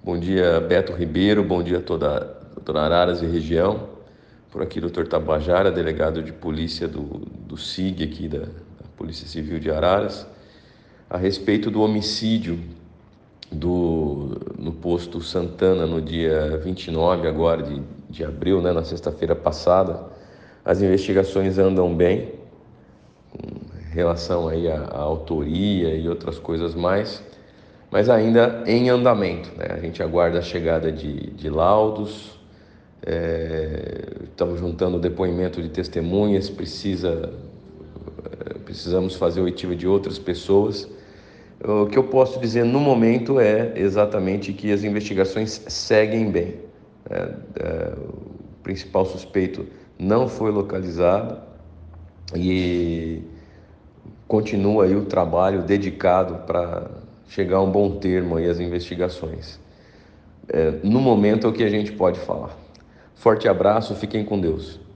Bom dia, Beto Ribeiro. Bom dia a toda Araras e região. Por aqui, Dr. Tabajara, delegado de polícia do SIG aqui da Polícia Civil de Araras, a respeito do homicídio no posto Santana no dia 29 agora de abril, né, na sexta-feira passada. As investigações andam bem em relação aí à autoria e outras coisas mais, mas ainda em andamento, né? A gente aguarda a chegada de laudos, estamos juntando depoimento de testemunhas, precisamos fazer oitiva de outras pessoas. O que eu posso dizer no momento é exatamente que as investigações seguem bem. O principal suspeito não foi localizado e continua aí o trabalho dedicado para chegar a um bom termo aí as investigações. No momento é o que a gente pode falar. Forte abraço, fiquem com Deus.